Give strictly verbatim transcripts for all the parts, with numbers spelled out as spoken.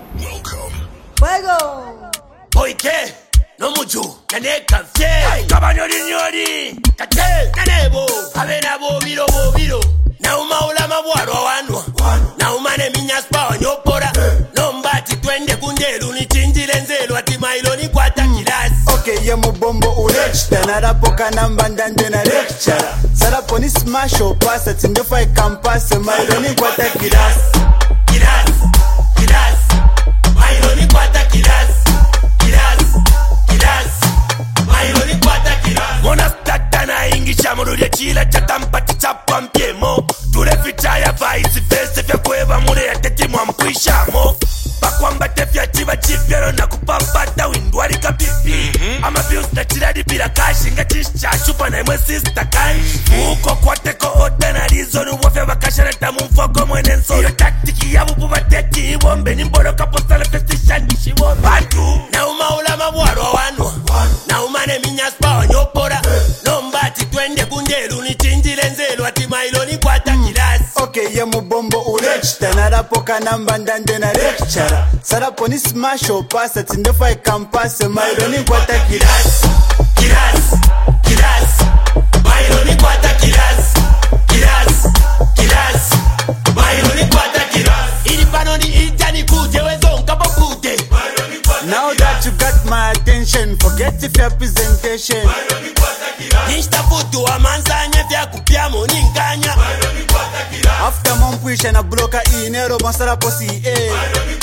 Welcome. Fuego. Oike, no mucho, nane kafye. Kabanyori nyori, kate, nanebo. Abena bobiro bobiro. Na umaula mabwaro wanwa. Na umane minyas pa nyopora. Nombati twende kunderu ni chinjire nzelu ati mailo ni kwata kilas. Okay, ye mubombo ulech. Tenara poka namba ndande na lecture. Sara poni smash o pasa tindofa ikampase mailo ni kwata kilas. Kilas, kilas. Mailo ni kwata kilas. Kilas, kilas. Mailo ni kwata kilas. Mona stata na ingisha murudia chila chatampa chichapa mpiemo. Ture ficha ya vaisi vese vya kweva mure ya teti mwampuishamo. Pakwamba tefya chiva chifyero na kupapata windwari kapipi. Ama views na chiradi bila kashi nga chisha chupa na imwe sister kanshi. Uko kwa teko ote na rizo nuwafya wakasha na tamu mfoko mwene nso. Iyo taktiki ya bubu bateki iwombe ni mboro kapostala festishan nishiwombe. Batu na umaula mabwaro wanwa. Na umane minyas pa wanyopora. Nombati twende kunderu ni chinjile nzelu ati mailo ni kwata kilas. Okay, ye mubombo ulech. Tenara poka namba ndande na lecture. Sara poni smash o pasa tindofa ikampase mailo ni kwata kilas. Kilas, kilas. Mailo ni kwata kilas. Kilas, kilas. Mailo ni kwata kilas. Ili pano ni ijani kuje wezo nkabo kuje. Now that you got my attention, forget if your presentation. Nishta futu wa manzanya vya kupiamo ninganya. After mompuisha na bloka inero masara posi eh.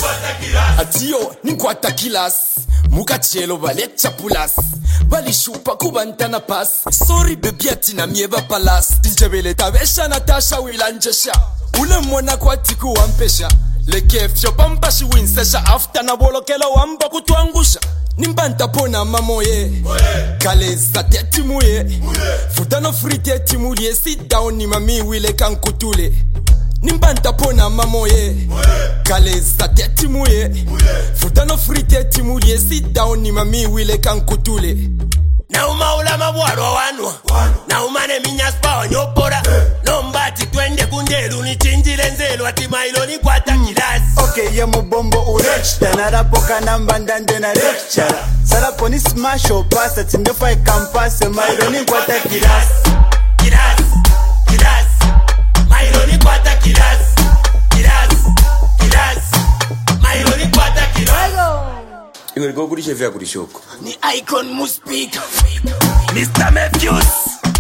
Atiyo ninkwata kilas mukachelo balecha pulas balishupa kubantana pas. Sorry baby atina mieba palas dijebele tabesha natasha wilanjesha ule mwana kwatiku wampesha lekefyo pampashi winsesha after na bolokelo wamba kutwangusha nimbanta pona mamoye kaleza tetimuye futano free tetimuye sit down ni mami wile kankutule nimbanta pona mamoye kaleza tetimuye futano free tetimuye sit down ni mami wile kankutule. Na umaula mabwaro wanwa. Na umane minyas pa wanyopora. Nombati twende kunderu ni chinjile nzelu ati mailo ni kwata kilas. Okay, ye mubombo ulech. Tenara poka namba ndande na lecture. Sara poni smash o pasa tindofa ikampase mailo ni kwata kilas. Kilas, kilas. Mailo ni kwata kilas. Kilas, kilas. Mailo ni kwata kilas. Fuego. Ingo liko kurishe vya kurishoko. Ni icon muspika mister Matthews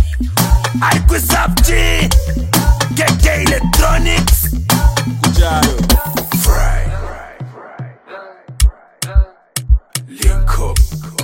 Alkusafji K K Electronics Kujayo. Fry. Link up.